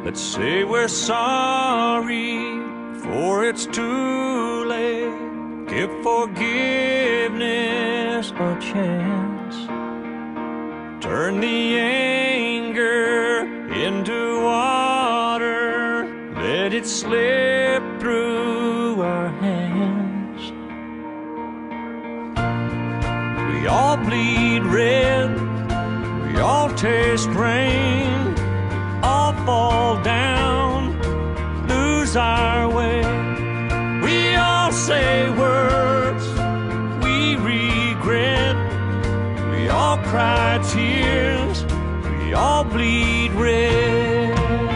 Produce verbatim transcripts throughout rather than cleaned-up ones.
Let's say we're sorry before it's too late. Give forgiveness a chance. Turn the anger into water. Let it slip through our hands. We all bleed red. We all taste rain. All fall down, lose our way. We all say words we regret. We all cry tears. We all bleed red.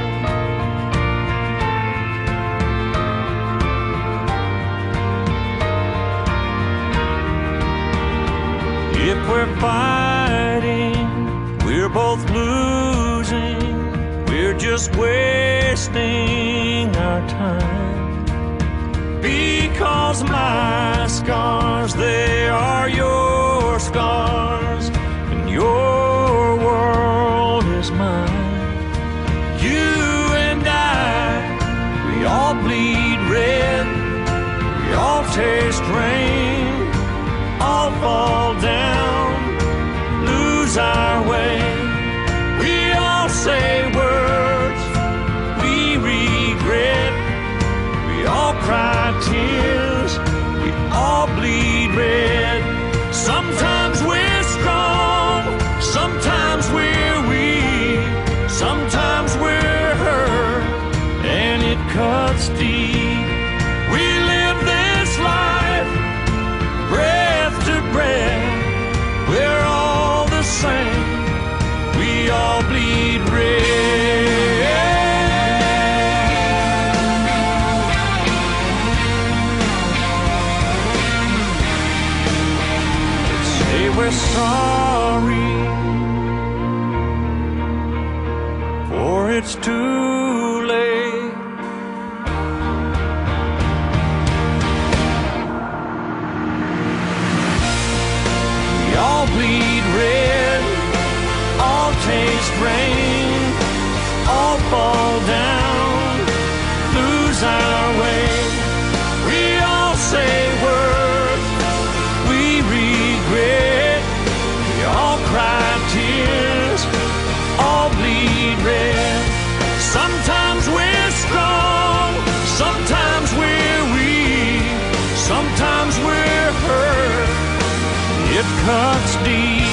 If we're fighting, we're both losing. We're just wasting our time. Because my scars, they are your scars, and your world is mine. You and I, we all bleed red. We all taste rain. All fall down, lose our way. We all say words we regret. We all cry tears. We all bleed red. Sometimes we're strong, sometimes we're weak, sometimes we're hurt, and it cuts deep. We live this life, breath to breath. We're all the same. We all bleed red. Let's say we're sorry, for it's too late. We all bleed red. All taste rain, all fall down, lose our way. We all say words we regret. We all cry tears, all bleed red. Sometimes we're strong, sometimes we're weak, sometimes we're hurt. It cuts deep.